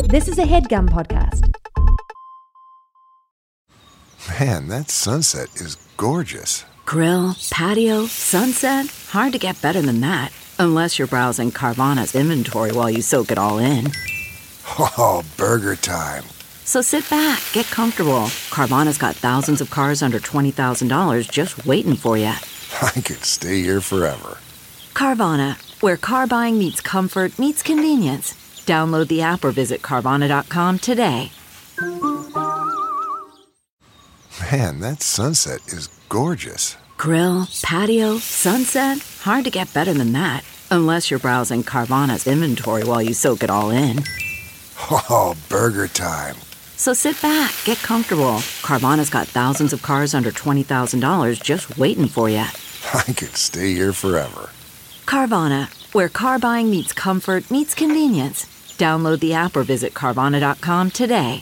This is a HeadGum podcast. Man, that sunset is gorgeous. Grill, patio, sunset. Hard to get better than that. Unless you're browsing Carvana's inventory while you soak it all in. Oh, burger time. So sit back, get comfortable. Carvana's got thousands of cars under $20,000 just waiting for you. I could stay here forever. Carvana, where car buying meets comfort meets convenience. Download the app or visit Carvana.com today. Man, that sunset is gorgeous. Grill, patio, sunset. Hard to get better than that. Unless you're browsing Carvana's inventory while you soak it all in. Oh, burger time. So sit back, get comfortable. Carvana's got thousands of cars under $20,000 just waiting for you. I could stay here forever. Carvana, where car buying meets comfort meets convenience. Download the app or visit Carvana.com today.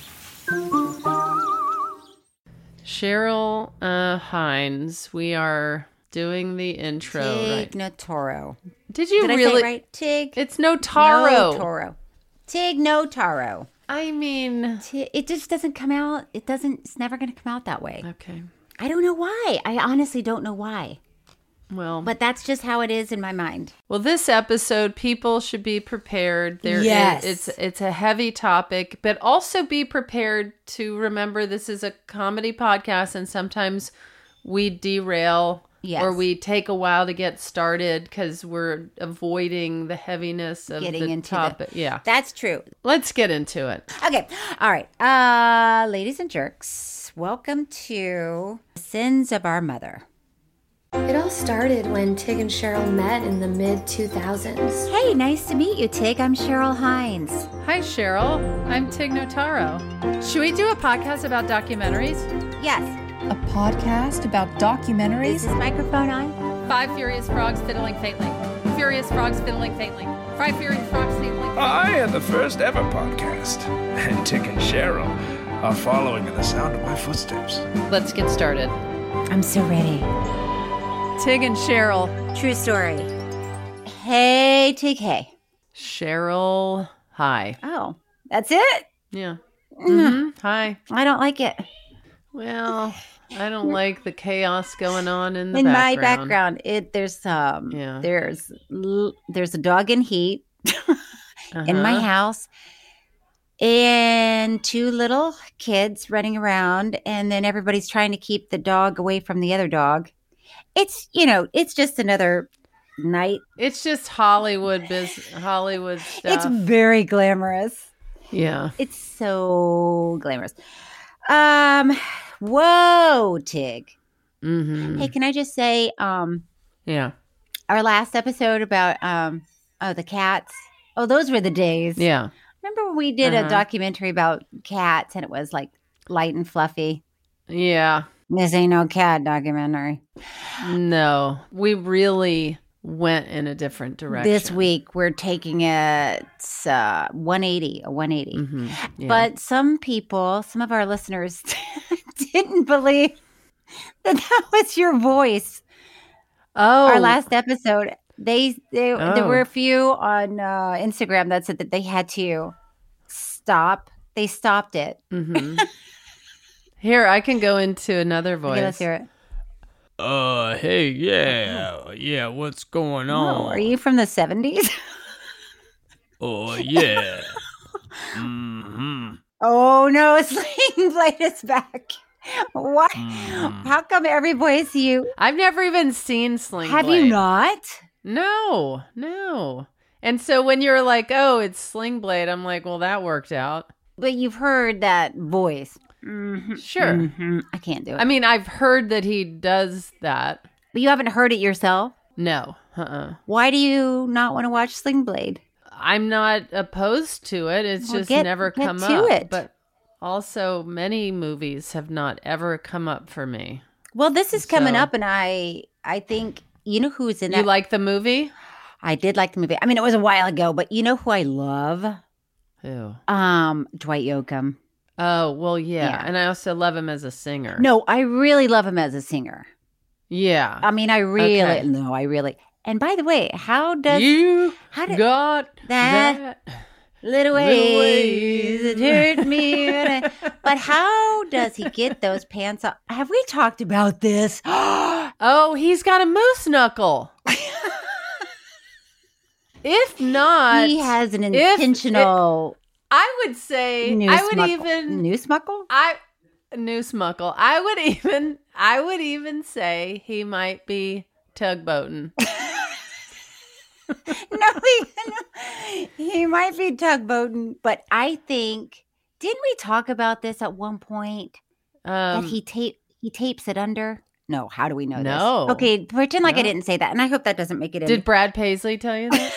Cheryl Hines, we are doing the intro. Tig right? Notaro. Did you Did really? I say it right? Tig. It's Notaro. Notaro. Tig Notaro. I mean, It just doesn't come out. It's never going to come out that way. okay. I don't know why. I honestly don't know why. Well, But that's just how it is in my mind. well, this episode, people should be prepared. Yes. It's a heavy topic, but also be prepared to remember this is a comedy podcast, and sometimes we derail. Yes. Or we take a while to get started because we're avoiding the heaviness of Getting the into topic. Yeah. That's true. Let's get into it. Okay. All right. Ladies and jerks, welcome to Sins of Our Mother. It all started when Tig and Cheryl met in the mid-2000s. Hey, nice to meet you, Tig. I'm Cheryl Hines. Hi, Cheryl. I'm Tig Notaro. Should we do a podcast about documentaries? Yes. A podcast about documentaries? Is this microphone on? 5 furious frogs fiddling faintly. Furious frogs fiddling faintly. 5 furious frogs fiddling faintly. I am the first ever podcast, and Tig and Cheryl are following in the sound of my footsteps. Let's get started. I'm so ready. Tig and Cheryl. True story. Hey, Tig, hey. Cheryl, hi. Oh, that's it? Yeah. Mm-hmm. Hi. I don't like it. Well, I don't like the chaos going on in the In background. my background, there's a dog in heat in my house, and 2 little kids running around, and then everybody's trying to keep the dog away from the other dog. It's just another night. It's just Hollywood Hollywood stuff. It's very glamorous. Yeah. It's so glamorous. Whoa, Tig. Mm-hmm. Hey, can I just say, Yeah. our last episode about, the cats. Oh, those were the days. Yeah. Remember when we did a documentary about cats and it was like light and fluffy? Yeah. This ain't no cat documentary. No. We really went in a different direction. This week we're taking it 180. Mm-hmm. Yeah. But some of our listeners didn't believe that was your voice. Our last episode, there were a few on Instagram that said that they had to stop. They stopped it. Mm-hmm. Here, I can go into another voice. Okay, let's hear it. Hey, yeah, what's going on? Oh, are you from the 70s? Oh, yeah. Mm-hmm. Oh no, Sling Blade is back. What? How come every voice you I've never even seen Sling have Blade. you not? No. And so when you're like, oh, it's Sling Blade, I'm like, well, that worked out. But you've heard that voice. Sure. I can't do it. I mean, I've heard that he does that. But you haven't heard it yourself? No. Why do you not want to watch Sling Blade? I'm not opposed to it. It's Well, just get never come to up. it. But also, many movies have not ever come up for me. Well, this is coming So- up, and I think you know who's in that. You like the movie? I did like the movie. I mean, it was a while ago, but you know who I love? Who? Dwight Yoakam. Oh, well, yeah. Yeah. And I also love him as a singer. No, I really love him as a singer. Yeah. I mean, I really, Okay. no, I really. And by the way, how did You got that? Little ways that hurt me. But how does he get those pants off? Have we talked about this? Oh, he's got a moose knuckle. If not, He has an intentional I would say noose I would muckle. even Noose muckle? noose muckle. I would even say he might be tugboating. No, he might be tugboating, but I think, didn't we talk about this at one point? That he tapes it under? No, how do we know No. this? Okay, pretend like I No. didn't say that, and I hope that doesn't make it in. Did Brad Paisley tell you that?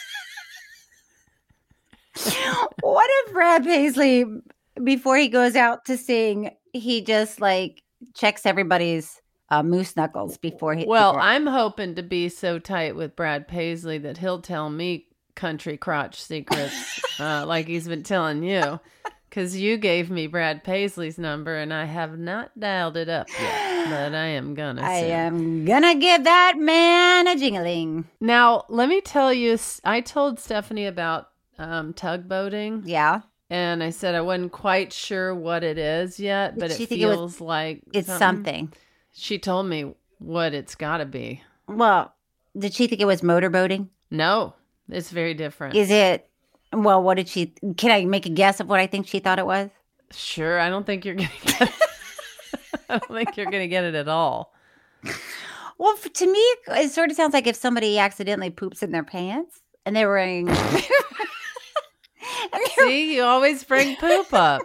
What if Brad Paisley, before he goes out to sing, he just like checks everybody's moose knuckles before he... Well, before- I'm hoping to be so tight with Brad Paisley that he'll tell me country crotch secrets like he's been telling you. Because you gave me Brad Paisley's number and I have not dialed it up yet, but I am gonna I soon. am gonna give that man a jingling. Now, let me tell you, I told Stephanie about tugboating. Yeah. And I said I wasn't quite sure what it is yet, but Did it she think it was- feels like It's something. She told me what it's got to be. Well, did she think it was motorboating? No, it's very different. Is it? Well, what did she? Can I make a guess of what I think she thought it was? Sure, I don't think you're gonna get it. I don't think you're gonna get it at all. Well, to me, it sort of sounds like if somebody accidentally poops in their pants and they're wearing. See, you always bring poop up.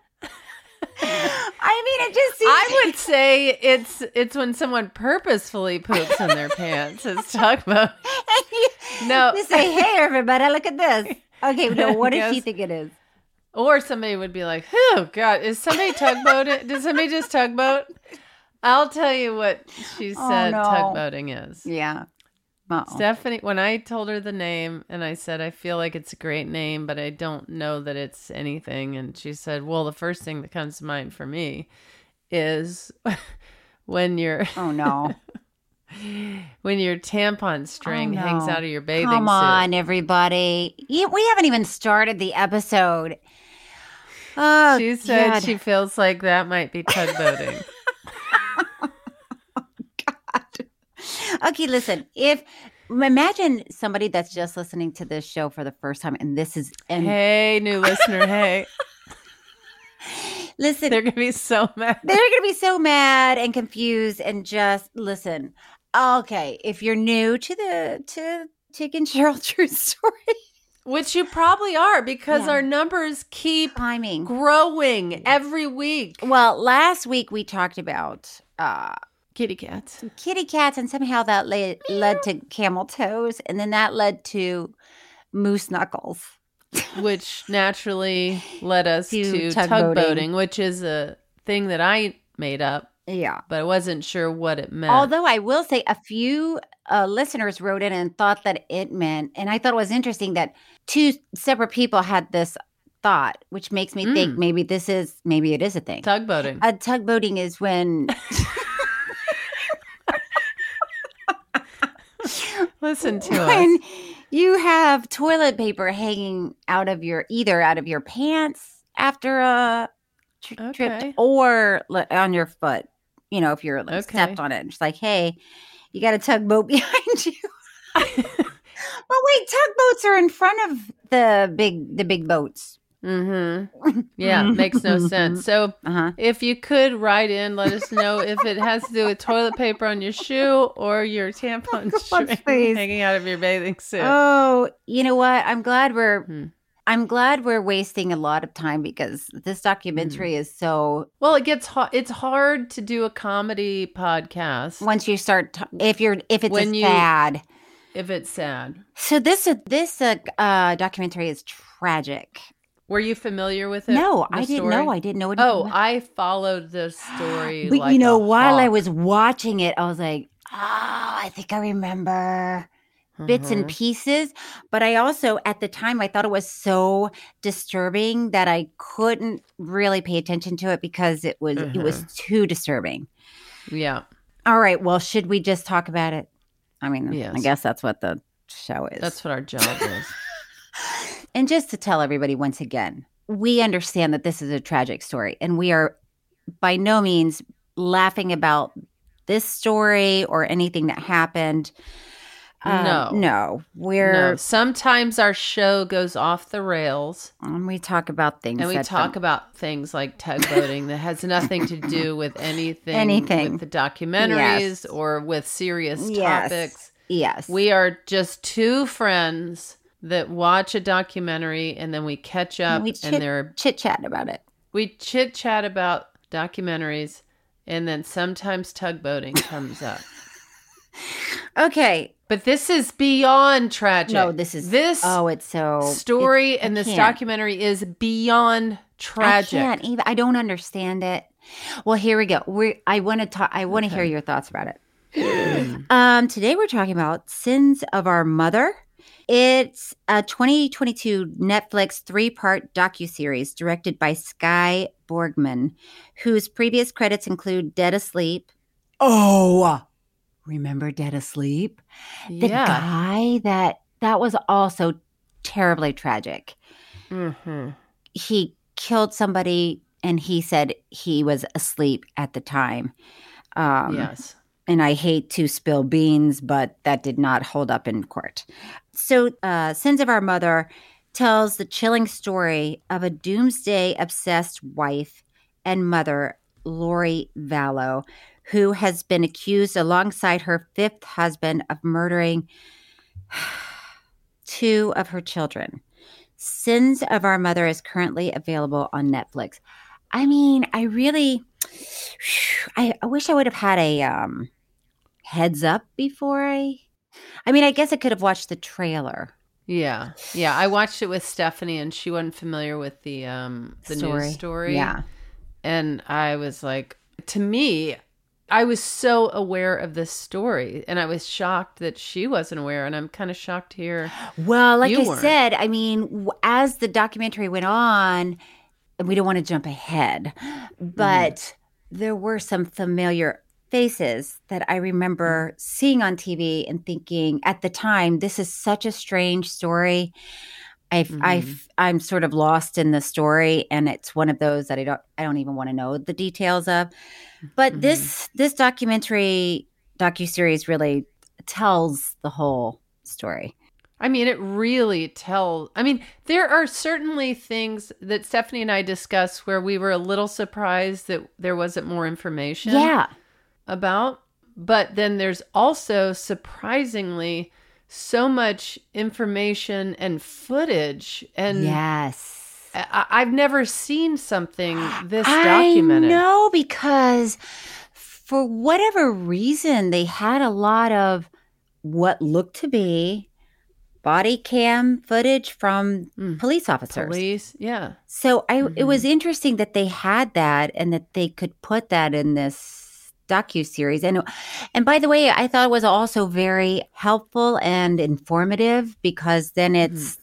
I mean, it just seems. I would say it's when someone purposefully poops in their pants. It's tugboat. No. You say, "Hey, everybody, look at this." Okay, no. What does she Yes. think it is? Or somebody would be like, "Oh God, is somebody tugboating? Did somebody just tugboat?" I'll tell you what she said no. tugboating is. Yeah. Uh-oh. Stephanie, when I told her the name and I said, I feel like it's a great name, but I don't know that it's anything. And she said, well, the first thing that comes to mind for me is when your Oh no. when your tampon string Oh, no. hangs out of your bathing Come suit. on, everybody. We haven't even started the episode. Oh, She said God. she feels like that might be tugboating. Okay, listen. Imagine somebody that's just listening to this show for the first time, and this is Hey, new listener, hey. listen. They're going to be so mad. They're going to be so mad and confused, and just listen. Okay, if you're new to Tig and Cheryl True Story, Which you probably are because Yeah. our numbers keep timing. growing every week. Well, last week we talked about Kitty cats. kitty cats, and somehow that led to camel toes, and then that led to moose knuckles. Which naturally led us To to tugboating. tugboating, which is a thing that I made up, Yeah. but I wasn't sure what it meant. Although I will say a few listeners wrote in and thought that it meant, and I thought it was interesting that two separate people had this thought, which makes me think maybe it is a thing. Tugboating. Tugboating is when Listen to us. when you have toilet paper hanging out of your pants after a Okay. trip or on your foot. You know, if you're like, Okay. stepped on it, it's like, hey, you got a tugboat behind you. But wait, tugboats are in front of the big boats. Mm-hmm. Yeah, makes no sense. So Uh-huh. if you could write in, let us know if it has to do with toilet paper on your shoe or your tampon string please. hanging out of your bathing suit. Oh, you know what? I'm glad we're wasting a lot of time because this documentary is so. Well, it's hard to do a comedy podcast Once you start, if it's When you- sad. if it's sad. So this documentary is tragic. Were you familiar with it? No, the I didn't story? know. I didn't know. Oh, I followed the story. But like you know, a while I hawk. was watching it, I was like, I think I remember bits and pieces. But I also, at the time, I thought it was so disturbing that I couldn't really pay attention to it because it was too disturbing. Yeah, All right. Well, should we just talk about it? I mean, Yes. I guess that's what the show is. that's what our job is. And just to tell everybody once again, we understand that this is a tragic story, and we are by no means laughing about this story or anything that happened. No. Sometimes our show goes off the rails. And we talk about things. And we talk about things like tugboating that has nothing to do with anything with the documentaries or with serious topics. Yes. We are just two friends that watch a documentary and then we catch up and they're chit-chat about it. We chit-chat about documentaries and then sometimes tugboating comes up. Okay. But this is beyond tragic. No, it's so story and this documentary is beyond tragic. I can't even. I don't understand it. Well, here we go. I want to talk. I want to hear your thoughts about it. Today we're talking about Sins of Our Mother. It's a 2022 Netflix 3-part docuseries directed by Skye Borgman, whose previous credits include Dead Asleep. Oh, remember Dead Asleep? The guy that was also terribly tragic. Mm-hmm. He killed somebody and he said he was asleep at the time. Yes. And I hate to spill beans, but that did not hold up in court. So Sins of Our Mother tells the chilling story of a doomsday-obsessed wife and mother, Lori Vallow, who has been accused alongside her 5th husband of murdering 2 of her children. Sins of Our Mother is currently available on Netflix. I mean, I wish I would have had a heads up before I guess I could have watched the trailer. Yeah. I watched it with Stephanie, and she wasn't familiar with the news story. Yeah, and I was like, to me, I was so aware of this story, and I was shocked that she wasn't aware, and I'm kind of shocked to hear. Well, like I said, I mean, as the documentary went on, and we don't want to jump ahead, but there were some familiar faces that I remember seeing on TV and thinking at the time, this is such a strange story. I'm sort of lost in the story, and it's one of those that I don't even want to know the details of. But this docuseries really tells the whole story. I mean, it really tells. I mean, there are certainly things that Stephanie and I discussed where we were a little surprised that there wasn't more information about. But then there's also surprisingly so much information and footage. And yes, I've never seen something this documented. I know, because for whatever reason, they had a lot of what looked to be body cam footage from police officers. Yeah. So it was interesting that they had that and that they could put that in this docuseries. And by the way, I thought it was also very helpful and informative, because then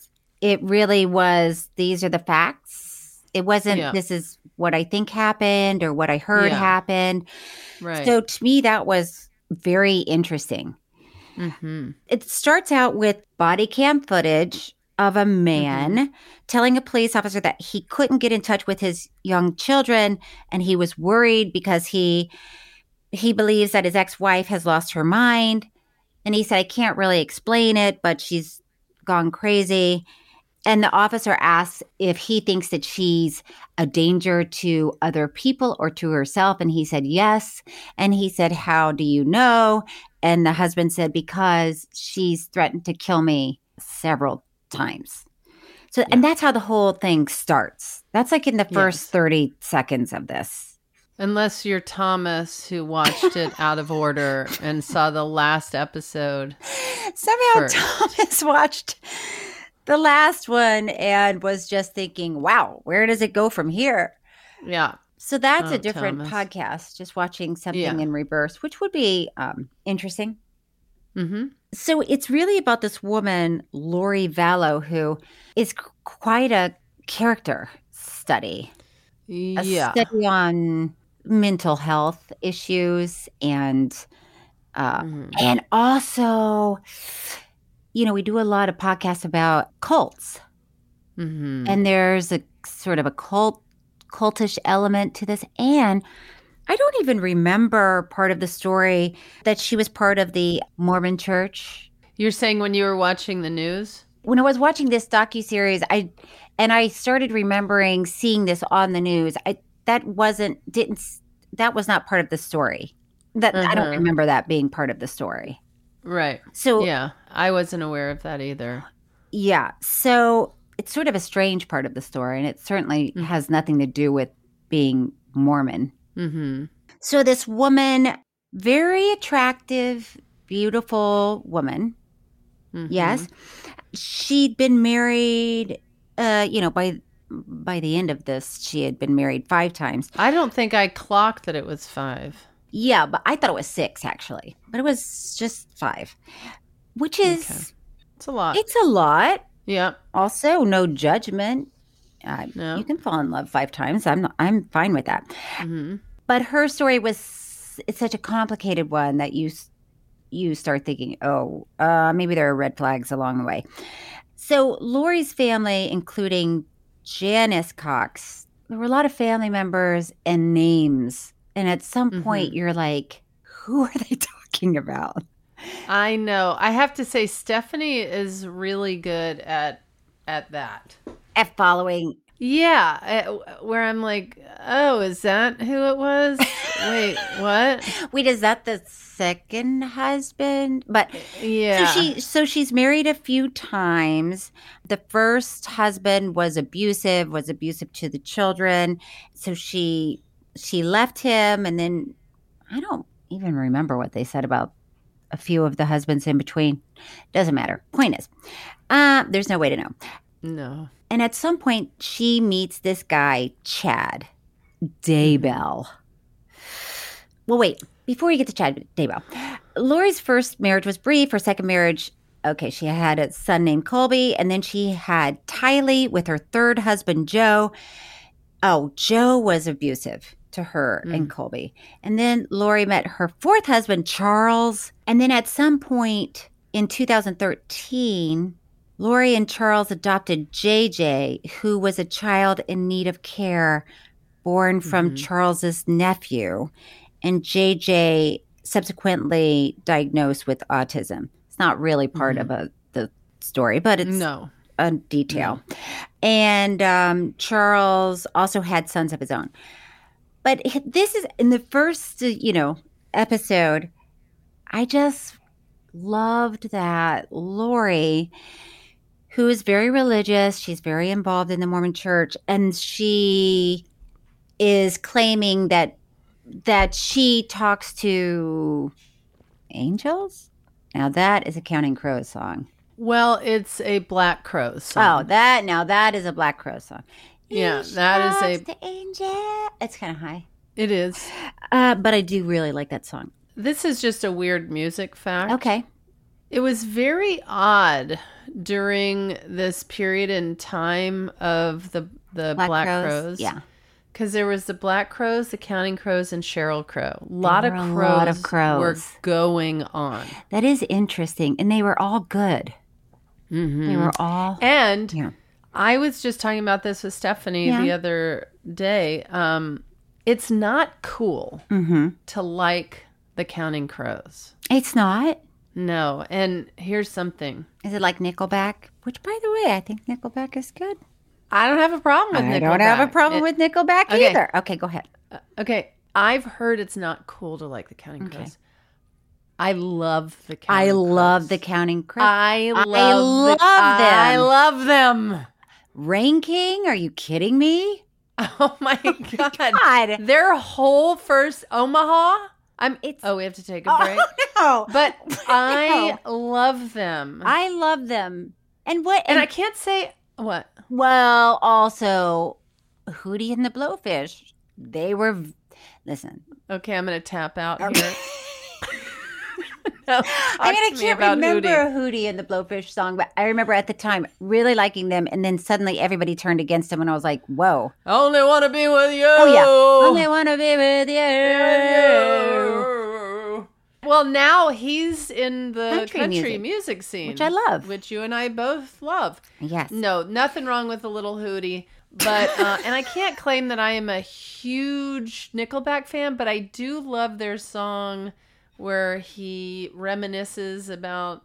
it really was, these are the facts. It wasn't, this is what I think happened or what I heard happened. Right. So to me, that was very interesting. Mm-hmm. It starts out with body cam footage of a man telling a police officer that he couldn't get in touch with his young children, and he was worried because he believes that his ex-wife has lost her mind. And he said, I can't really explain it, but she's gone crazy. And the officer asks if he thinks that she's a danger to other people or to herself. And he said, yes. And he said, how do you know? And the husband said, because she's threatened to kill me several times. So, and that's how the whole thing starts. That's like in the first 30 seconds of this. Unless you're Thomas, who watched it out of order and saw the last episode. Somehow Thomas watched the last one and was just thinking, wow, where does it go from here? Yeah. So that's a different podcast, just watching something in reverse, which would be interesting. Mm-hmm. So it's really about this woman, Lori Vallow, who is quite a character study. Yeah. A study on mental health issues and also, you know, we do a lot of podcasts about cults Mm-hmm. And there's a sort of a cultish element to this. And I don't even remember part of the story that she was part of the Mormon church. You're saying when you were watching the news? When I was watching this docuseries, I started remembering seeing this on the news. That was not part of the story. I don't remember that being part of the story. Right. So yeah, I wasn't aware of that either. Yeah. So it's sort of a strange part of the story, and it certainly has nothing to do with being Mormon. Mm-hmm. So this woman, very attractive, beautiful woman. Mm-hmm. Yes. She'd been married, by the end of this, she had been married 5 times. I don't think I clocked that it was 5. Yeah, but I thought it was 6, actually. But it was just 5, which is... Okay. It's a lot. It's a lot. Yeah. Also, no judgment. No. You can fall in love 5 times. I'm fine with that. Mm-hmm. But her story it's such a complicated one that you start thinking, maybe there are red flags along the way. So Lori's family, including Janice Cox, there were a lot of family members and names. And at some point, you're like, who are they talking about? I know. I have to say, Stephanie is really good at that. At following. Yeah. Where I'm like, oh, is that who it was? Wait, what? Wait, is that the second husband? But yeah. So she's married a few times. The first husband was abusive to the children. So she left him, and then I don't even remember what they said about a few of the husbands in between. Doesn't matter. Point is, there's no way to know. No. And at some point, she meets this guy, Chad Daybell. Well, wait. Before you get to Chad Daybell, Lori's first marriage was brief. Her second marriage, okay, she had a son named Colby, and then she had Tylee with her third husband, Joe. Oh, Joe was abusive to her and Colby. And then Lori met her fourth husband, Charles. And then at some point in 2013, Lori and Charles adopted JJ, who was a child in need of care born from Charles's nephew. And JJ subsequently diagnosed with autism. It's not really part of the story, but it's a detail. No. And Charles also had sons of his own. But this is in the first, episode, I just loved that Lori, who is very religious, she's very involved in the Mormon church, and she is claiming that she talks to angels. Now that is a Counting Crows song. Well, it's a Black Crowes song. Oh, that is a Black Crowes song. Yeah, that is the angel. It's kind of high. It is. But I do really like that song. This is just a weird music fact. Okay. It was very odd during this period in time of the Black Crowes. Yeah. Because there was the Black Crowes, the Counting Crows, and Sheryl Crow. A lot of crows were going on. That is interesting. And they were all good. Mm-hmm. They were all... And... Yeah. I was just talking about this with Stephanie the other day. It's not cool to like the Counting Crows. It's not? No. And here's something. Is it like Nickelback? Which, by the way, I think Nickelback is good. I don't have a problem with Nickelback. I don't have a problem with Nickelback either. Okay, go ahead. Okay. I've heard it's not cool to like the Counting Crows. I love the Counting Crows. I love the Counting Crows. I love them. I love them. Rain King? Are you kidding me? Oh my God. Their whole first Omaha. We have to take a break. No. But I love them. I love them. And I can't say what. Well, also Hootie and the Blowfish. They were listen. Okay, I'm gonna tap out here. No, I can't remember Hootie and the Blowfish song, but I remember at the time really liking them, and then suddenly everybody turned against them, and I was like, whoa. Only want to be with you. Oh, yeah. Only want to be with you. Well, now he's in the country music. music scene. Which I love. Which you and I both love. Yes. No, nothing wrong with a little hootie. But, and I can't claim that I am a huge Nickelback fan, but I do love their song where he reminisces about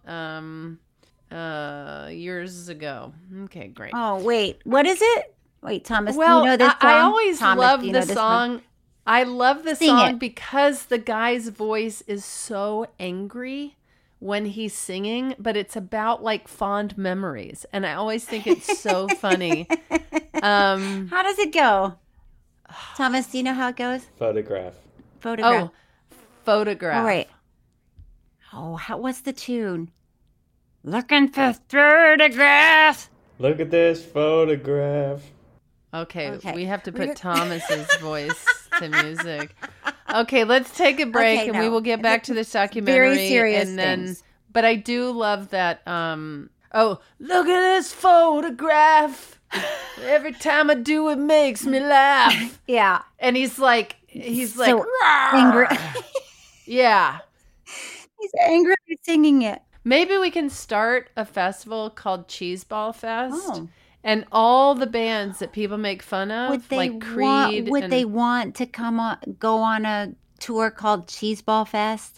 years ago. Okay, great. Oh, wait. What is it? Wait, Thomas, Well, do you know this song? I always Thomas, love do you the know this song. one? I love the Sing song it. because the guy's voice is so angry when he's singing, but it's about like fond memories. And I always think it's so funny. How does it go? Thomas, do you know how it goes? Photograph. Photograph. Oh, Photograph. All right. Oh, what's the tune? Looking for photograph. Look at this photograph. Okay, we have to put Thomas's voice to music. Okay, let's take a break and we will get back to this documentary. Very serious and then, things. But I do love that. Oh, look at this photograph. Every time I do, it makes me laugh. Yeah. And he's like, so angry. Yeah. He's angry singing it. Maybe we can start a festival called Cheeseball Fest. Oh. And all the bands that people make fun of, like Creed. Would they want to go on a tour called Cheeseball Fest?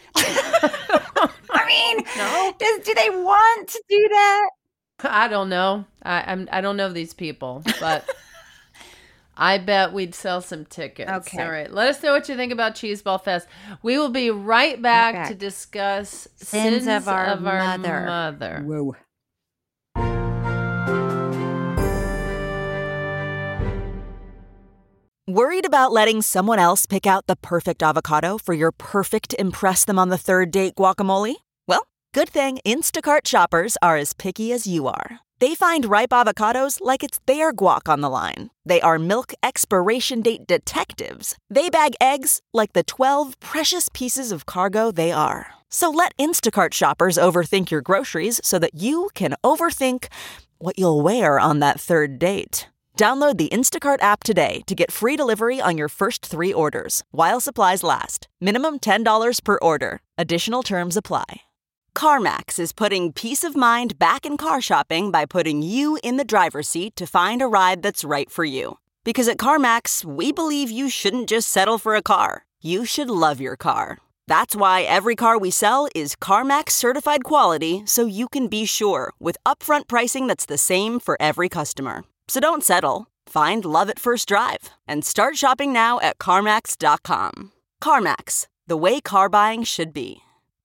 I mean, No. do they want to do that? I don't know. I don't know these people, but I bet we'd sell some tickets. Okay. All right. Let us know what you think about Cheeseball Fest. We will be right back to discuss Sins of our mother. Whoa. Worried about letting someone else pick out the perfect avocado for your perfect impress them on the third date guacamole? Well, good thing Instacart shoppers are as picky as you are. They find ripe avocados like it's their guac on the line. They are milk expiration date detectives. They bag eggs like the 12 precious pieces of cargo they are. So let Instacart shoppers overthink your groceries so that you can overthink what you'll wear on that third date. Download the Instacart app today to get free delivery on your first 3 orders, while supplies last. Minimum $10 per order. Additional terms apply. CarMax is putting peace of mind back in car shopping by putting you in the driver's seat to find a ride that's right for you. Because at CarMax, we believe you shouldn't just settle for a car. You should love your car. That's why every car we sell is CarMax certified quality, so you can be sure with upfront pricing that's the same for every customer. So don't settle. Find love at first drive and start shopping now at CarMax.com. CarMax, the way car buying should be.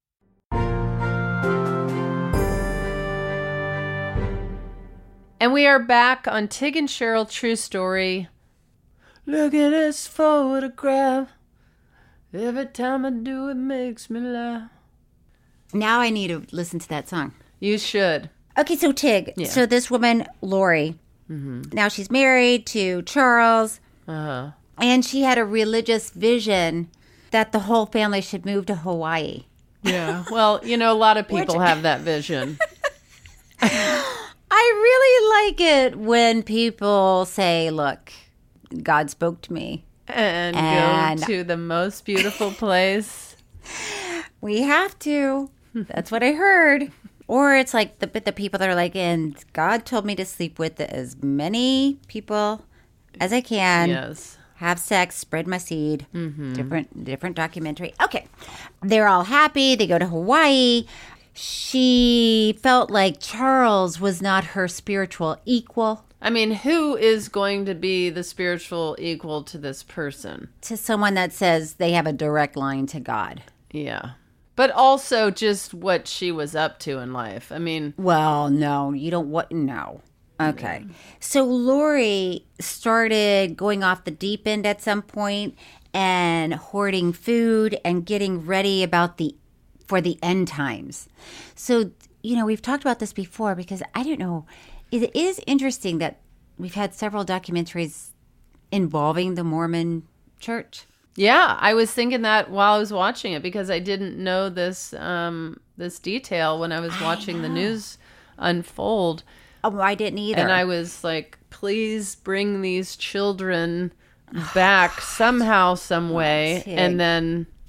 And we are back on Tig and Cheryl True Story. Look at this photograph. Every time I do, it makes me laugh. Now I need to listen to that song. You should. Okay, so Tig. Yeah. So this woman, Lori, now she's married to Charles, and she had a religious vision that the whole family should move to Hawaii. Yeah. Well, a lot of people have that vision. I really like it when people say, look, God spoke to me. And go to the most beautiful place. We have to. That's what I heard. Or it's like the people that are like, and God told me to sleep with as many people as I can. Yes. Have sex, spread my seed. Different documentary. Okay. They're all happy. They go to Hawaii. She felt like Charles was not her spiritual equal. I mean, who is going to be the spiritual equal to this person? To someone that says they have a direct line to God. Yeah. But also just what she was up to in life. I mean... Well, no, you don't... What? No. Okay. So Lori started going off the deep end at some point and hoarding food and getting ready for the end times. So, we've talked about this before because I don't know. It is interesting that we've had several documentaries involving the Mormon church. Yeah, I was thinking that while I was watching it because I didn't know this this detail when I was watching the news unfold. Oh, I didn't either. And I was like, please bring these children back somehow, some way. And then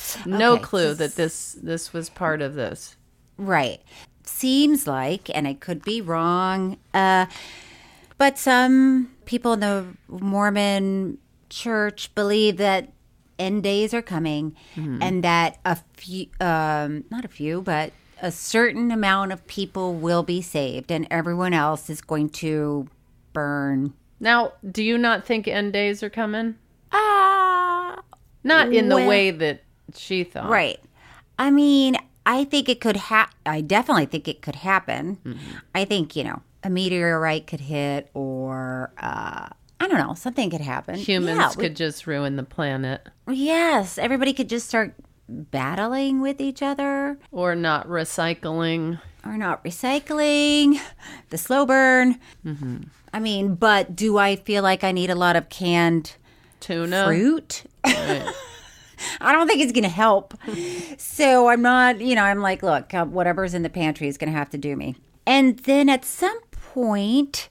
No clue that this was part of this. Right. Seems like, and I could be wrong, but some people in the Mormon church believe that end days are coming, and that a few, not a few, but a certain amount of people will be saved, and everyone else is going to burn. Now, do you not think end days are coming? Not in the way that she thought. Right. I mean, I think it could I definitely think it could happen. I think, a meteorite could hit, or I don't know, something could happen. Humans could just ruin the planet. Yes, everybody could just start battling with each other. Or not recycling. The slow burn. I mean, but do I feel like I need a lot of canned tuna fruit? Right. I don't think it's going to help. So I'm not, I'm like, look, whatever's in the pantry is going to have to do me. And then at some point,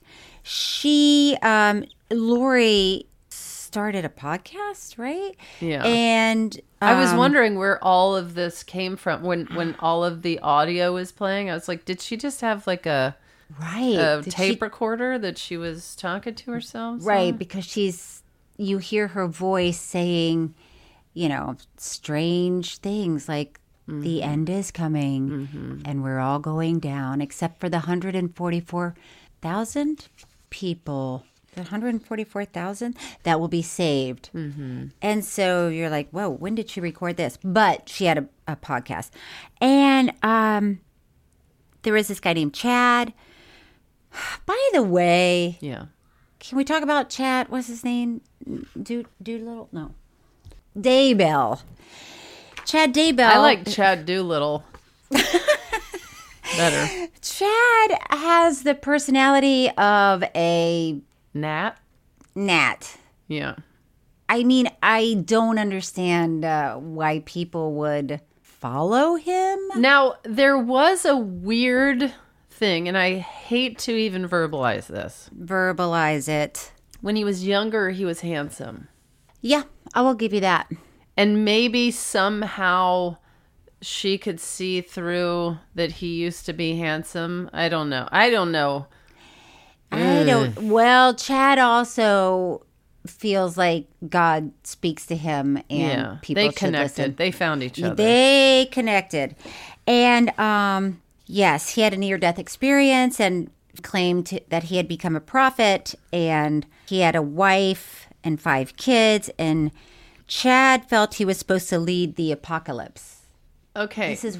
Lori started a podcast, right? Yeah. And I was wondering where all of this came from when all of the audio was playing. I was like, did she just have like a tape recorder that she was talking to herself? Right, because you hear her voice saying, strange things like the end is coming and we're all going down, except for the 144,000 people. The 144,000 that will be saved. And so you're like, whoa, when did she record this? But she had a podcast. And there was this guy named Chad. By the way, can we talk about Chad? What's his name? Doolittle? No. Daybell. Chad Daybell. I like Chad Doolittle better. Chad has the personality of a Gnat. Yeah. I mean, I don't understand why people would follow him. Now, there was a weird thing, and I hate to even verbalize this. Verbalize it. When he was younger, he was handsome. Yeah, I will give you that. And maybe somehow she could see through that he used to be handsome. I don't know. Well, Chad also feels like God speaks to him, and people they connected. Listen. They found each other. They connected. And yes, he had a near-death experience and claimed that he had become a prophet, and he had a wife and 5 kids, and Chad felt he was supposed to lead the apocalypse. Okay, this is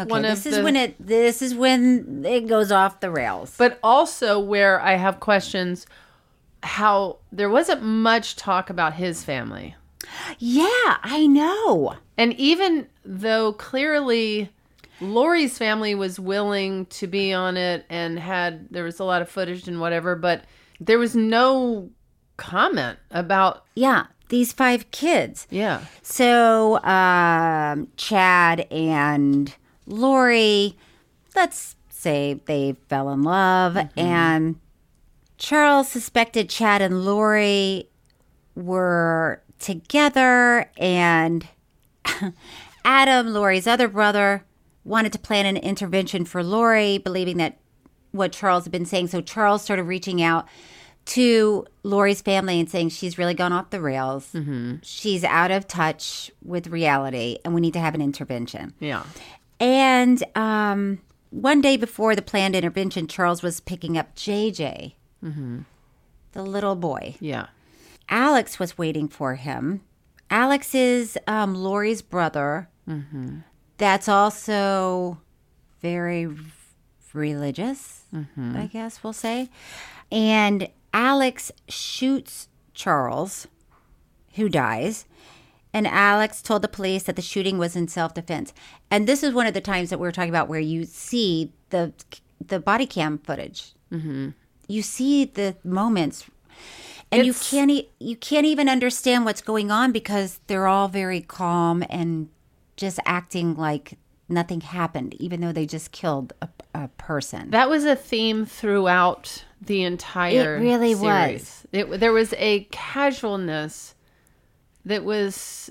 when it goes off the rails. But also where I have questions, how there wasn't much talk about his family. Yeah, I know. And even though clearly Lori's family was willing to be on it and there was a lot of footage and whatever, but there was no comment about these 5 kids. Yeah. So Chad and Lori, let's say they fell in love, and Charles suspected Chad and Lori were together, and Adam, Lori's other brother, wanted to plan an intervention for Lori, believing that what Charles had been saying. So Charles started reaching out to Lori's family and saying she's really gone off the rails. She's out of touch with reality, and we need to have an intervention. Yeah. And one day before the planned intervention, Charles was picking up JJ, the little boy. Yeah. Alex was waiting for him. Alex is Lori's brother. That's also very religious, I guess we'll say. And Alex shoots Charles, who dies. And Alex told the police that the shooting was in self-defense. And this is one of the times that we were talking about where you see the body cam footage. You see the moments, and you can't even understand what's going on because they're all very calm and just acting like nothing happened, even though they just killed a person. That was a theme throughout the entire It really series. There was a casualness that was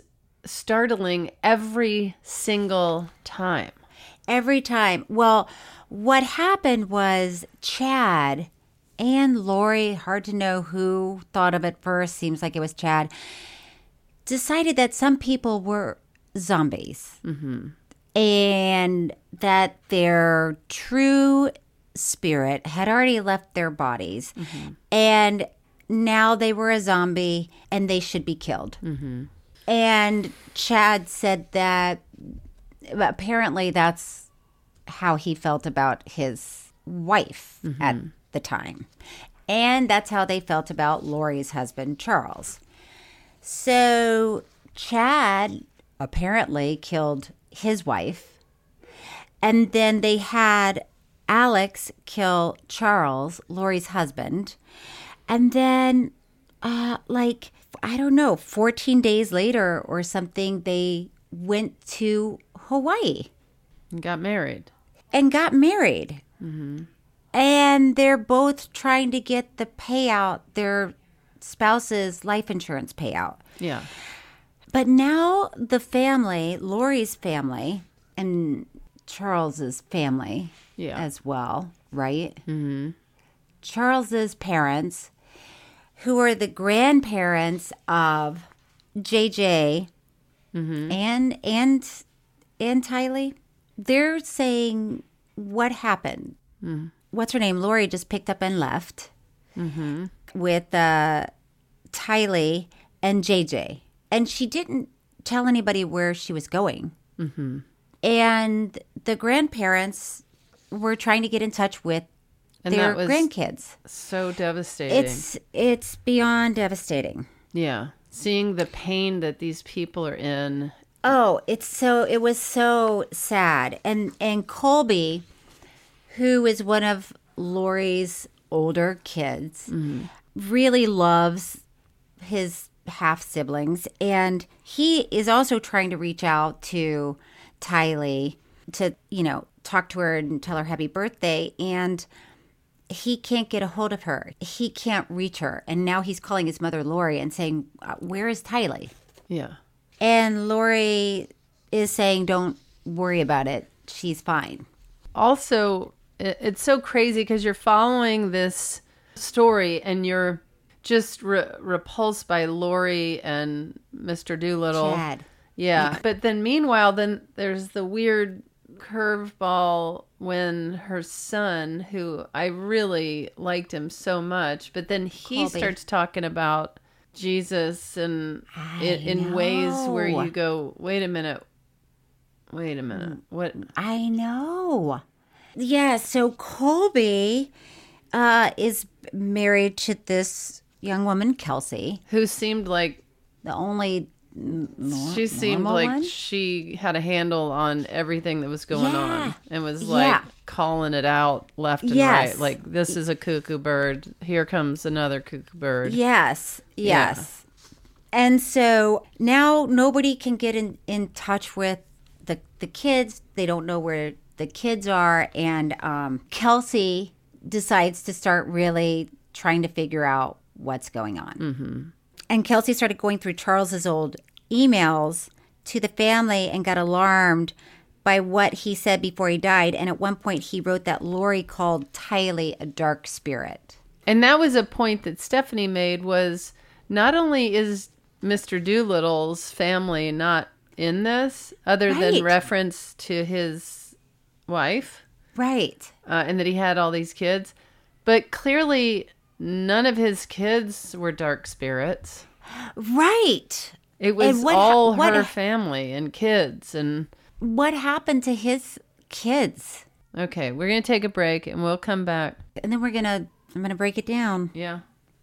startling every single time. Every time. Well, what happened was Chad and Lori, hard to know who thought of it first, seems like it was Chad, decided that some people were zombies. Mm-hmm. And that their true spirit had already left their bodies. Mm-hmm. And now they were a zombie and they should be killed. Mm-hmm. And Chad said that apparently that's how he felt about his wife at the time. And that's how they felt about Lori's husband, Charles. So Chad apparently killed his wife. And then they had Alex kill Charles, Lori's husband. And then, 14 days later or something, they went to Hawaii. And got married. Mm-hmm. And they're both trying to get the payout, their spouse's life insurance payout. Yeah. But now the family, Lori's family, and Charles's family as well, right? Mm-hmm. Charles's parents, who are the grandparents of JJ and Tylee, they're saying what happened. Mm. What's her name? Lori just picked up and left with Tylee and JJ. And she didn't tell anybody where she was going. Mm-hmm. And the grandparents were trying to get in touch with their grandkids. So devastating. It's beyond devastating. Yeah. Seeing the pain that these people are in. Oh, it was so sad. And Colby, who is one of Lori's older kids, really loves his half siblings, and he is also trying to reach out to Tylee to, talk to her and tell her happy birthday, and he can't get a hold of her. He can't reach her, and now he's calling his mother Lori and saying, where is Tylee? Yeah. And Lori is saying, don't worry about it. She's fine. Also, it's so crazy because you're following this story and you're just repulsed by Lori and Mr. Doolittle. Chad. Yeah. But then meanwhile, then there's the weird curveball when her son, who I really liked him so much, but then he starts talking about Jesus and in ways where you go, wait a minute. What? I know. Yeah. So Colby is married to this young woman, Kelsey, who seemed like the only she seemed like one? She had a handle on everything that was going on and was like calling it out left and right, like, this is a cuckoo bird, here comes another cuckoo bird. Yes And so now nobody can get in touch with the kids. They don't know where the kids are, and Kelsey decides to start really trying to figure out what's going on. Mm-hmm. And Kelsey started going through Charles's old emails to the family and got alarmed by what he said before he died. And at one point he wrote that Lori called Tylee a dark spirit. And that was a point that Stephanie made, was not only is Mr. Doolittle's family not in this, other than reference to his wife. Right. And that he had all these kids. But clearly none of his kids were dark spirits. Right. It was all her family and kids. And what happened to his kids? Okay, we're going to take a break and we'll come back. And then I'm going to break it down. Yeah.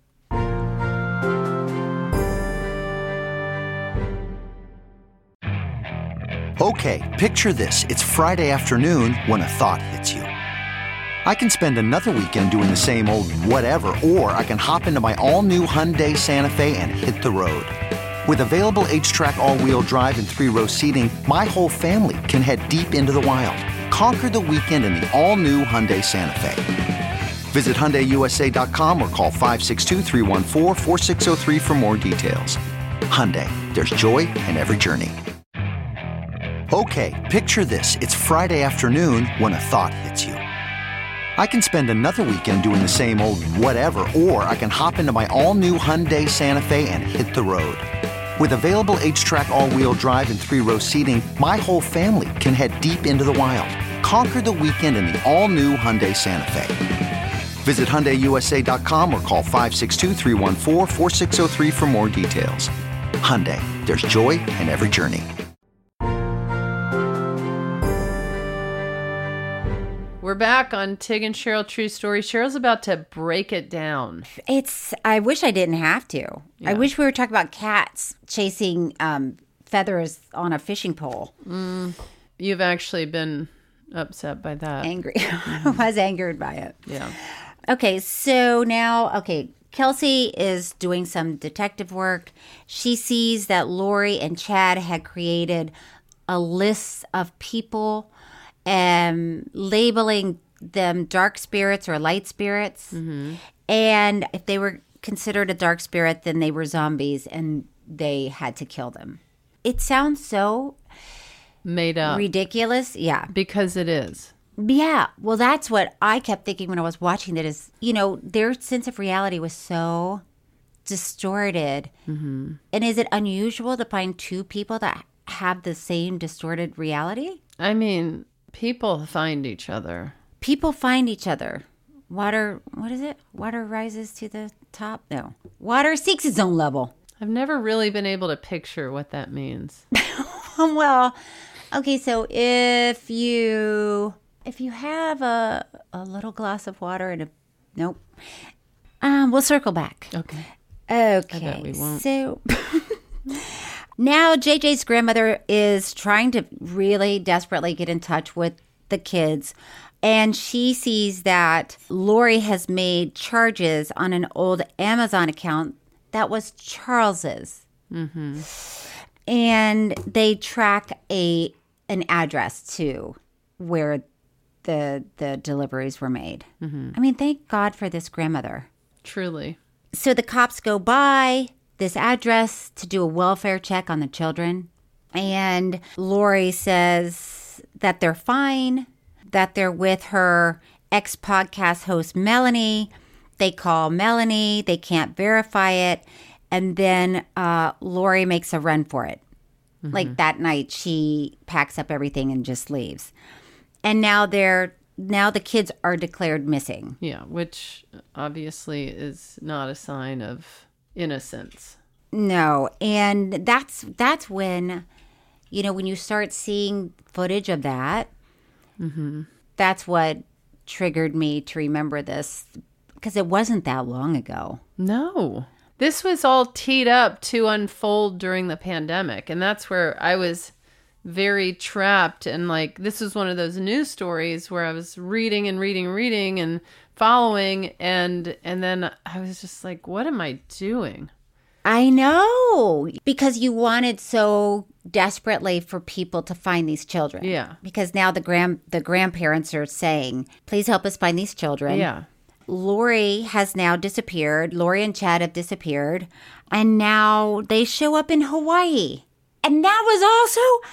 Okay, picture this. It's Friday afternoon when a thought hits you. I can spend another weekend doing the same old whatever, or I can hop into my all-new Hyundai Santa Fe and hit the road. With available H-Track all-wheel drive and 3-row seating, my whole family can head deep into the wild. Conquer the weekend in the all-new Hyundai Santa Fe. Visit HyundaiUSA.com or call 562-314-4603 for more details. Hyundai, there's joy in every journey. Okay, picture this. It's Friday afternoon when a thought hits you. I can spend another weekend doing the same old whatever, or I can hop into my all-new Hyundai Santa Fe and hit the road. With available H-Track all-wheel drive and 3-row seating, my whole family can head deep into the wild. Conquer the weekend in the all-new Hyundai Santa Fe. Visit HyundaiUSA.com or call 562-314-4603 for more details. Hyundai, there's joy in every journey. We're back on Tig and Cheryl True Story. Cheryl's about to break it down. I wish I didn't have to. Yeah. I wish we were talking about cats chasing feathers on a fishing pole. You've actually been upset by that. Angry. I was angered by it. Yeah. Okay, so now, Kelsey is doing some detective work. She sees that Lori and Chad had created a list of people and labeling them dark spirits or light spirits. Mm-hmm. And if they were considered a dark spirit, then they were zombies and they had to kill them. It sounds so made up. Ridiculous. Yeah. Because it is. Yeah. Well, that's what I kept thinking when I was watching that is, their sense of reality was so distorted. Mm-hmm. And is it unusual to find two people that have the same distorted reality? I mean, people find each other. People find each other. Water, what is it? Water rises to the top? No. Water seeks its own level. I've never really been able to picture what that means. Well, okay, so if you have a little glass of water and nope. We'll circle back. Okay. Okay. I bet we won't. So now JJ's grandmother is trying to really desperately get in touch with the kids. And she sees that Lori has made charges on an old Amazon account that was Charles's. Mm-hmm. And they track an address to where the deliveries were made. Mm-hmm. I mean, thank God for this grandmother. Truly. So the cops go by this address to do a welfare check on the children. And Lori says that they're fine, that they're with her ex-podcast host, Melanie. They call Melanie. They can't verify it. And then Lori makes a run for it. Mm-hmm. Like that night, she packs up everything and just leaves. And now the kids are declared missing. Yeah, which obviously is not a sign of innocence. No, and that's when, when you start seeing footage of that, mm-hmm. That's what triggered me to remember this, because it wasn't that long ago. No. This was all teed up to unfold during the pandemic, and that's where I was very trapped. And this is one of those news stories where I was reading and following, and then I was just like, what am I doing? I know, because you wanted so desperately for people to find these children. Yeah. Because now the grandparents are saying, please help us find these children. Yeah. Lori has now disappeared. Lori and Chad have disappeared. And now they show up in Hawaii. And that was also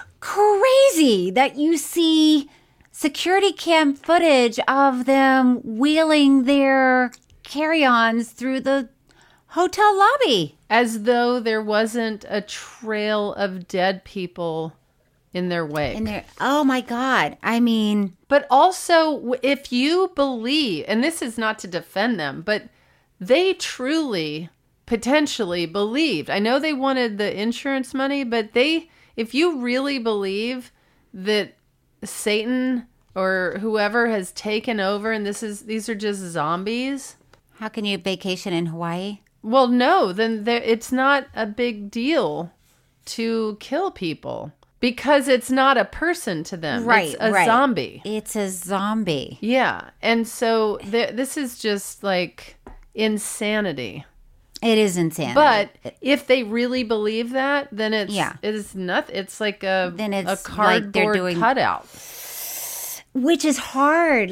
crazy that you see security cam footage of them wheeling their carry-ons through the hotel lobby. As though there wasn't a trail of dead people in their wake. Oh my God. I mean. But also, if you believe, and this is not to defend them, but they truly, potentially believed. I know they wanted the insurance money, but if you really believe that Satan or whoever has taken over and these are just zombies. How can you vacation in Hawaii? Well, no, then it's not a big deal to kill people because it's not a person to them. Right, it's a zombie. It's a zombie. Yeah, and so this is just insanity. It is insanity. But if they really believe that, then it's nothing. It's like a cardboard cutout. Which is hard.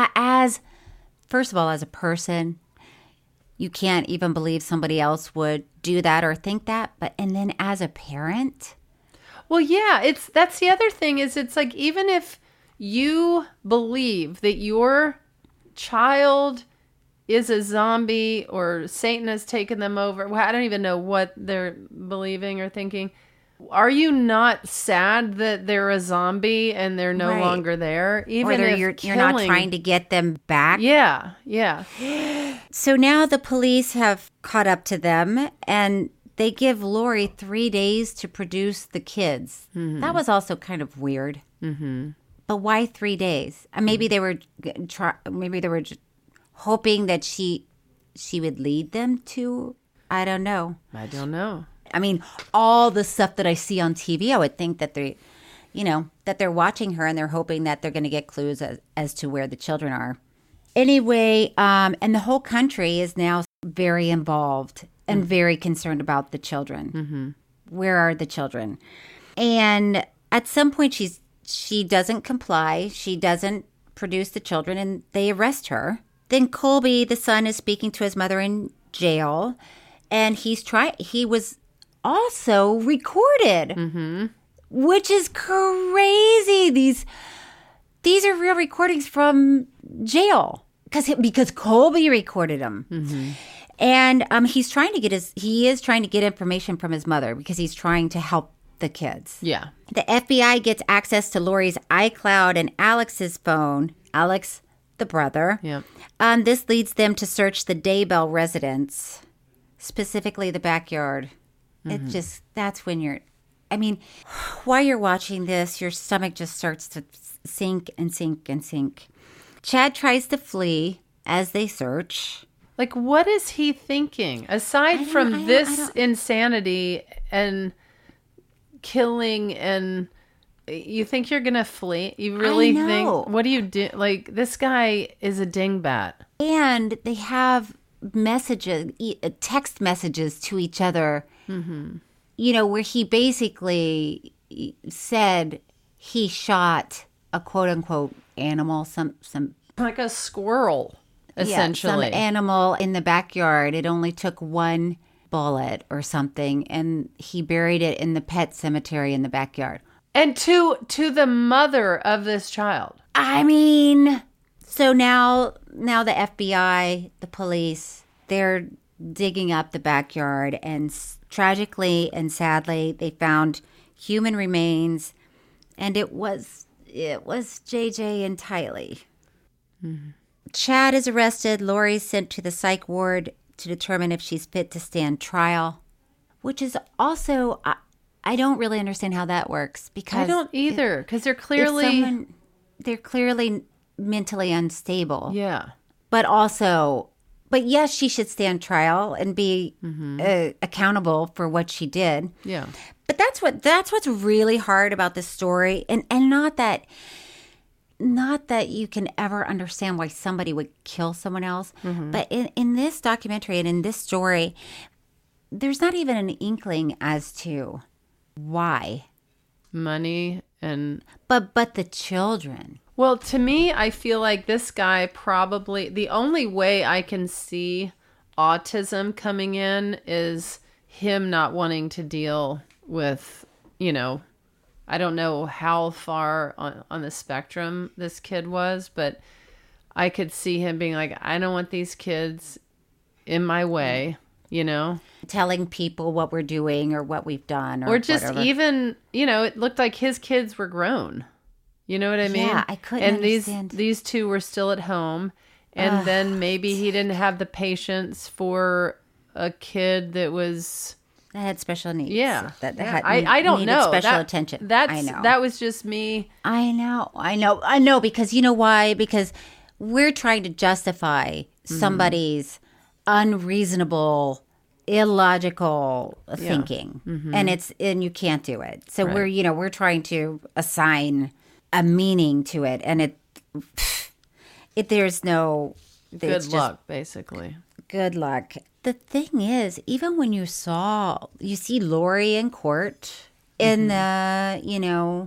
First of all, as a person, you can't even believe somebody else would do that or think that, and then as a parent. Well, yeah, that's the other thing is it's like even if you believe that your child is a zombie or Satan has taken them over, well, I don't even know what they're believing or thinking. Are you not sad that they're a zombie and they're no longer there? Even if you're not trying to get them back? Yeah, yeah. So now the police have caught up to them and they give Lori 3 days to produce the kids. Mm-hmm. That was also kind of weird. Mm-hmm. But why 3 days? Maybe they were just hoping that she would lead them to. I don't know. I mean, all the stuff that I see on TV, I would think that they're watching her and they're hoping that they're going to get clues as to where the children are. Anyway, and the whole country is now very involved and very concerned about the children. Mm-hmm. Where are the children? And at some point, she doesn't comply. She doesn't produce the children, and they arrest her. Then Colby, the son, is speaking to his mother in jail, and he was also recorded, mm-hmm. which is crazy. These are real recordings from jail because Colby recorded them. Mm-hmm. And he is trying to get information from his mother because he's trying to help the kids. Yeah. The FBI gets access to Lori's iCloud and Alex's phone. Alex, the brother. Yeah. This leads them to search the Daybell residence, specifically the backyard. Mm-hmm. That's when while you're watching this, your stomach just starts to sink and sink and sink. Chad tries to flee as they search. Like, what is he thinking? Aside from this insanity and killing, and you think you're going to flee? You really think? What do you do? Like, this guy is a dingbat. And they have text messages to each other, mm-hmm. Where he basically said he shot a quote-unquote animal, some like a squirrel, essentially. Some animal in the backyard. It only took one bullet or something, and he buried it in the pet cemetery in the backyard. And to the mother of this child. I mean, so now the FBI, the police, they're digging up the backyard, and tragically and sadly, they found human remains, and it was JJ and Tylee. Mm-hmm. Chad is arrested. Lori's sent to the psych ward to determine if she's fit to stand trial, which is also, I don't really understand how that works because I don't either, because they're clearly mentally unstable. Yeah. But yes, she should stand trial and be accountable for what she did. Yeah. But that's what's really hard about this story, and not that you can ever understand why somebody would kill someone else. Mm-hmm. But in this documentary and in this story, there's not even an inkling as to why. Money and... But the children. Well, to me, I feel like this guy probably... The only way I can see autism coming in is him not wanting to deal with, I don't know how far on the spectrum this kid was, but I could see him being like, I don't want these kids in my way, Telling people what we're doing or what we've done. Or just whatever. Even, it looked like his kids were grown. You know what I mean? Yeah, I couldn't understand. And these two were still at home. And then maybe he didn't have the patience for a kid that had special needs. Yeah. I don't know. Special attention. I know. That was just me. I know. Because you know why? Because we're trying to justify somebody's unreasonable, illogical thinking. Mm-hmm. And you can't do it. So right. we're trying to assign a meaning to it. And there's no... Good luck, basically. Good luck. The thing is, even when you see Lori in court in the,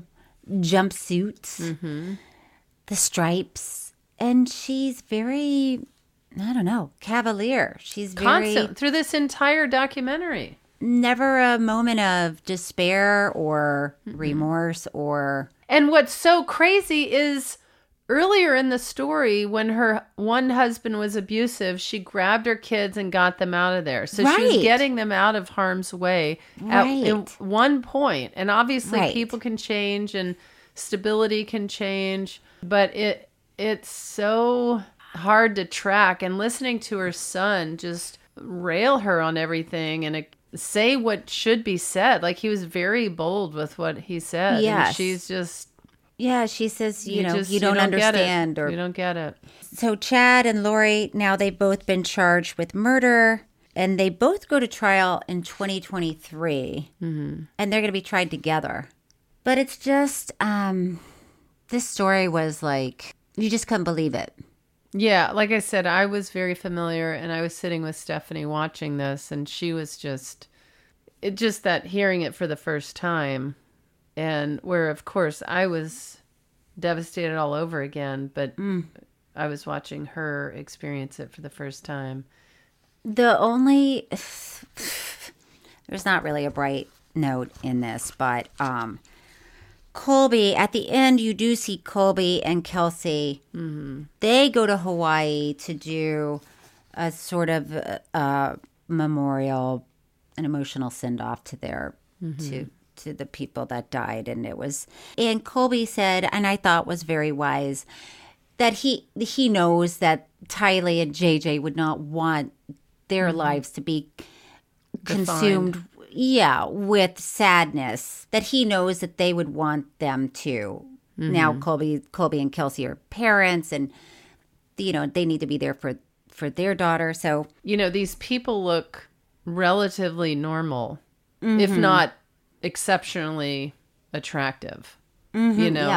jumpsuits, the stripes, and she's very I don't know, cavalier. She's constant through this entire documentary. Never a moment of despair or remorse or... And what's so crazy is earlier in the story, when her one husband was abusive, she grabbed her kids and got them out of there. So she was getting them out of harm's way at one point. And obviously people can change and stability can change, but it's so hard to track. And listening to her son just rail her on everything and say what should be said. Like, he was very bold with what he said. Yes. And she's just... Yeah, she says, you don't understand. Or you don't get it. So Chad and Lori, now they've both been charged with murder, and they both go to trial in 2023. And they're going to be tried together. But it's just, this story was like, you just couldn't believe it. Yeah, like I said, I was very familiar, and I was sitting with Stephanie watching this, and she was just that hearing it for the first time, and where, of course, I was devastated all over again, but I was watching her experience it for the first time. There's not really a bright note in this, but Colby, at the end, you do see Colby and Kelsey. They go to Hawaii to do a sort of memorial, an emotional send-off to their to the people that died. And Colby said, and I thought was very wise, that he knows that Tylee and JJ would not want their lives to be consumed with sadness, that he knows that they would want them to. Now Colby and Kelsey are parents, and they need to be there for their daughter. So these people look relatively normal, if not exceptionally attractive. Some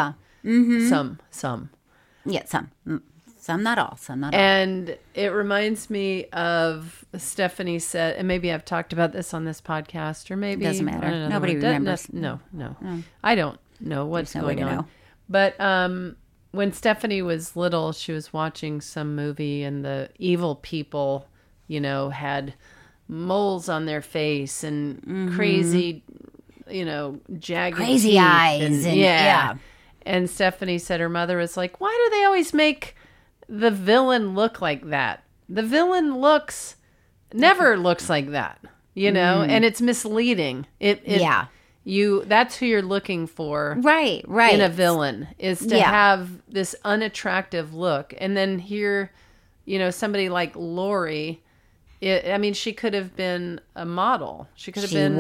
not all. And it reminds me of Stephanie said, and maybe I've talked about this on this podcast, or maybe doesn't matter. Nobody remembers. No. I don't know what's going on. But when Stephanie was little, she was watching some movie, and the evil people, had moles on their face and crazy, jagged crazy teeth eyes. And And Stephanie said her mother was like, why do they always make the villain look like that? The villain never looks like that, and it's misleading. That's who you're looking for. Right. In a villain is to have this unattractive look. And then here, somebody like Lori, she could have been a model. She was in the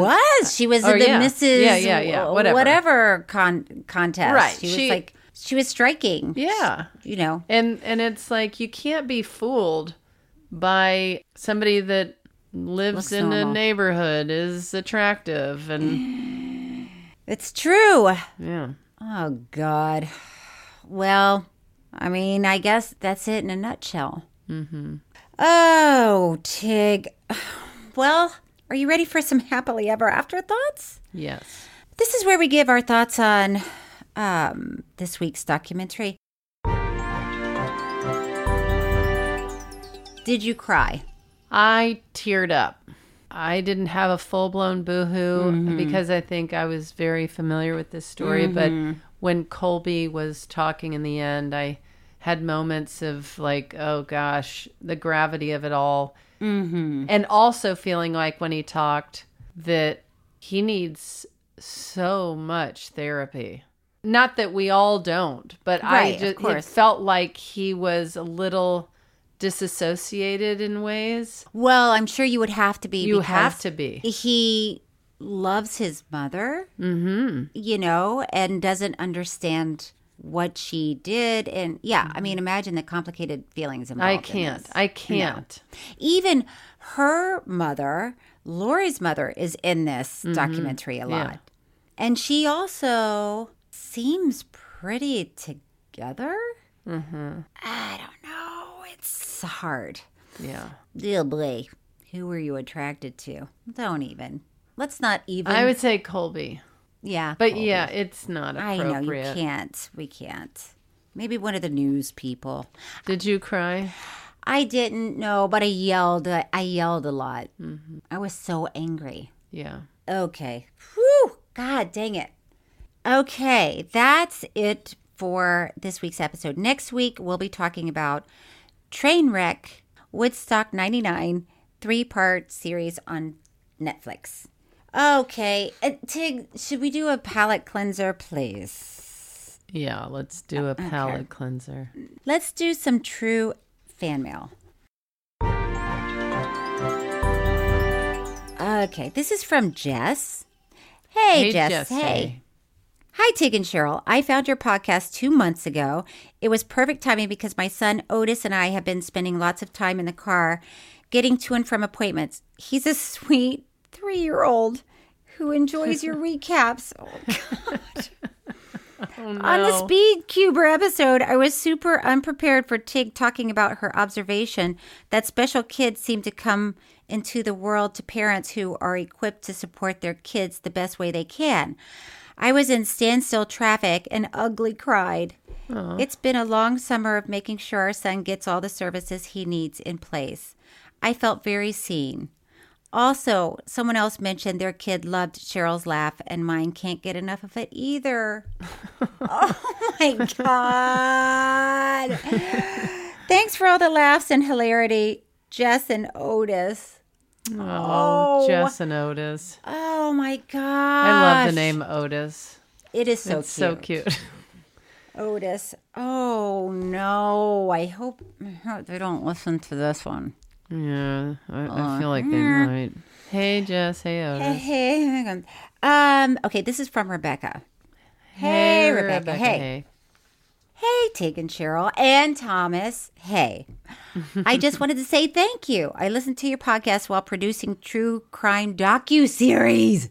Mrs. Whatever contest. Right. She was striking. Yeah. And it's like, you can't be fooled by somebody that lives in a neighborhood, is attractive, and it's true. Yeah. Oh God. Well, I guess that's it in a nutshell. Oh, Tig. Well, are you ready for some happily ever after thoughts? Yes. This is where we give our thoughts on this week's documentary. Did you cry? I teared up. I didn't have a full-blown boohoo because I think I was very familiar with this story. But when Colby was talking in the end, I had moments of like, oh gosh, the gravity of it all. And also feeling like when he talked that he needs so much therapy. Not that we all don't, but it felt like he was a little disassociated in ways. Well, I'm sure you would have to be. You have to be. He loves his mother, and doesn't understand what she did. And imagine the complicated feelings involved. I can't. Even her mother, Lori's mother, is in this documentary a lot. And she also seems pretty together. I don't know. It's hard. Yeah. Dear boy, who were you attracted to? Don't even. Let's not even. I would say Colby. Yeah. But Colby. it's not appropriate. I know, you can't. We can't. Maybe one of the news people. Did you cry? I didn't know, but I yelled. I yelled a lot. Mm-hmm. I was so angry. Yeah. Okay. Whew. God dang it. Okay, that's it for this week's episode. Next week, we'll be talking about Trainwreck, Woodstock 99, 3-part series on Netflix. Okay, Tig, should we do a palate cleanser, please? Yeah, let's do a palate cleanser. Let's do some true fan mail. Okay, this is from Jess. Hey Jess. Hey. Hi, Tig and Cheryl. I found your podcast 2 months ago. It was perfect timing because my son Otis and I have been spending lots of time in the car getting to and from appointments. He's a sweet 3-year-old who enjoys your recaps. Oh, God. Oh, no. On the Speed Cuber episode, I was super unprepared for Tig talking about her observation that special kids seem to come into the world to parents who are equipped to support their kids the best way they can. I was in standstill traffic and ugly cried. Aww. It's been a long summer of making sure our son gets all the services he needs in place. I felt very seen. Also, someone else mentioned their kid loved Cheryl's laugh, and mine can't get enough of it either. Oh, my God. Thanks for all the laughs and hilarity, Jess and Otis. Oh, Jess and Otis. Oh, my gosh. I love the name Otis. It is so it's cute. So cute. Otis. Oh, no. I hope they don't listen to this one. Yeah, I feel like they might. Hey, Jess. Hey, Otis. Hey. Okay, this is from Rebecca. Hey, Rebecca. Hey, Tig and Cheryl and Thomas. Hey. I just wanted to say thank you. I listened to your podcast while producing true crime docuseries.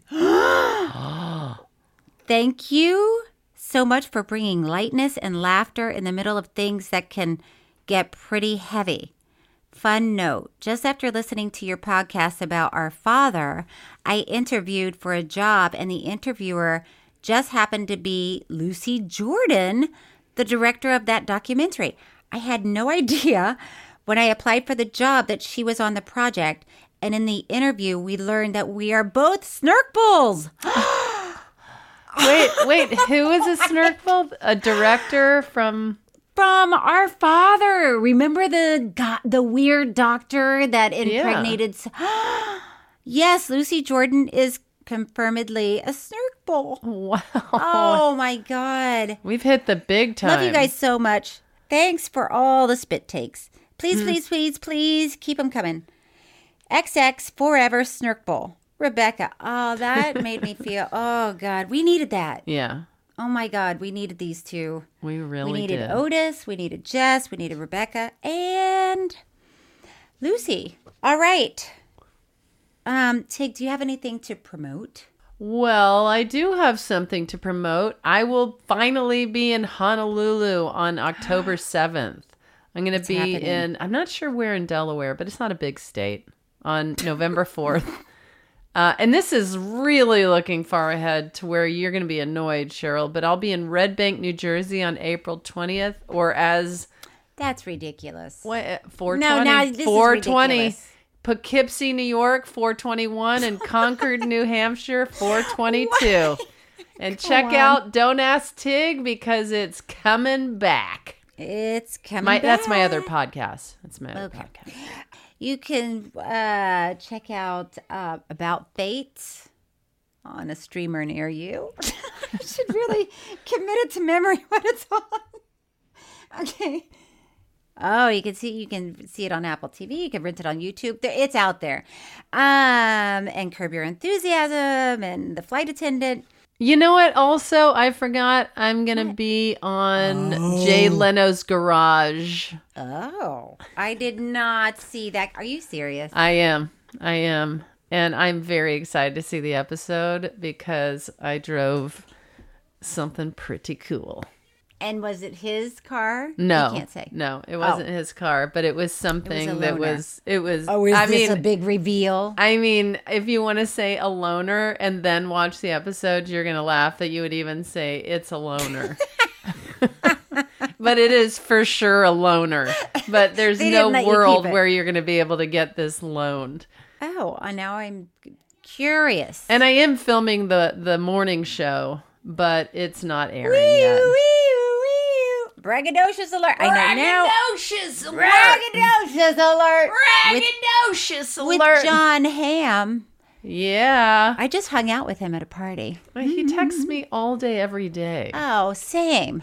Thank you so much for bringing lightness and laughter in the middle of things that can get pretty heavy. Fun note, just after listening to your podcast about our father, I interviewed for a job, and the interviewer just happened to be Lucy Jordan, the director of that documentary. I had no idea when I applied for the job that she was on the project, and in the interview, we learned that we are both Snurkbulls. Wait, who is a Snurkbull? A director from our father. Remember the weird doctor that impregnated? Yeah. Yes, Lucy Jordan is confirmedly a Snurkbull. Wow. Oh, my God. We've hit the big time. Love you guys so much. Thanks for all the spit takes. Please keep them coming. XX Forever Snurkbull. Rebecca. Oh, that made me feel, oh, God. We needed that. Yeah. Oh, my God. We needed these two. We really did. We needed Otis. We needed Jess. We needed Rebecca. And Lucy. All right. Tig, do you have anything to promote? Well, I do have something to promote. I will finally be in Honolulu on October 7th. I'm going to be in, I'm not sure where in Delaware, but it's not a big state, on November 4th. And this is really looking far ahead to where you're going to be annoyed, Cheryl, but I'll be in Red Bank, New Jersey on April 20th, or as... That's ridiculous. What? 420? No, this 420. Is ridiculous. Poughkeepsie, New York, 421, and Concord, New Hampshire, 422. And check out Don't Ask Tig because it's coming back. It's coming back. That's my other podcast. That's my other podcast. You can check out About Fate on a streamer near you. I should really commit it to memory when it's on. Okay. Oh, you can see it on Apple TV. You can rent it on YouTube. It's out there. And Curb Your Enthusiasm and The Flight Attendant. You know what? Also, I forgot I'm going to be on Jay Leno's Garage. Oh, I did not see that. Are you serious? I am. And I'm very excited to see the episode because I drove something pretty cool. And was it his car? No. You can't say. No, it wasn't his car, but it was something it was. Oh, is this a big reveal? I mean, if you want to say a loner and then watch the episode, you're going to laugh that you would even say it's a loner. But it is for sure a loaner. But there's no world where you're going to be able to get this loaned. Oh, now I'm curious. And I am filming the morning show, but it's not airing yet. Braggadocious alert. I know now. Braggadocious alert. Braggadocious alert. Braggadocious alert. With John Hamm. Yeah. I just hung out with him at a party. He texts me all day, every day. Oh, same.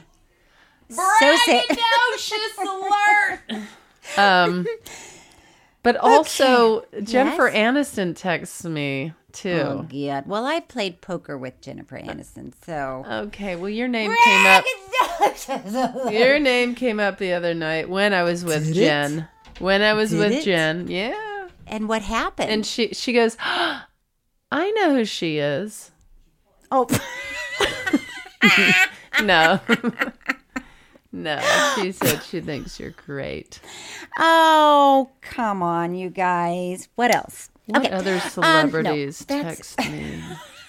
Braggadocious alert. But also, Jennifer Aniston texts me, too. Oh, God. Well, I played poker with Jennifer Aniston, so. Okay, well, your name came up. Your name came up the other night when I was with Jen. When I was with Jen, yeah. And what happened? And she goes, oh, I know who she is. Oh. No. No, she said she thinks you're great. Oh, come on, you guys. What else? What other celebrities text me?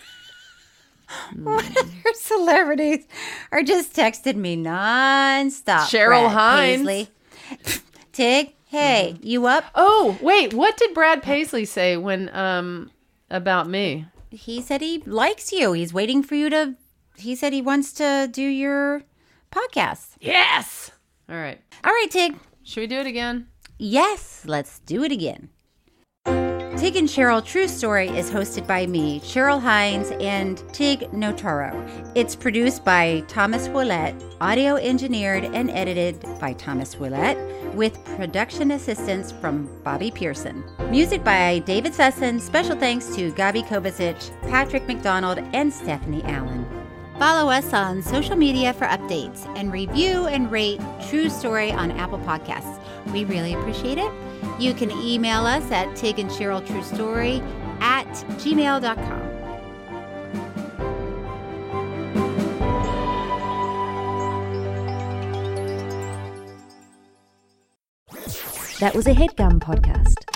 What other celebrities are just texting me nonstop? Cheryl Hines. Tig, hey, you up? Oh, wait, what did Brad Paisley say when about me? He said he likes you. He's waiting for you to. He said he wants to do your podcast. Yes. All right, Tig. Should we do it again? Yes, let's do it again. Tig and Cheryl True Story is hosted by me, Cheryl Hines, and Tig Notaro. It's produced by Thomas Willett, audio engineered and edited by Thomas Willett, with production assistance from Bobby Pearson. Music by David Sussin. Special thanks to Gabi Kovacic, Patrick McDonald, and Stephanie Allen. Follow us on social media for updates and review and rate True Story on Apple Podcasts. We really appreciate it. You can email us at tigandcheryltruestory@gmail.com. That was a HeadGum podcast.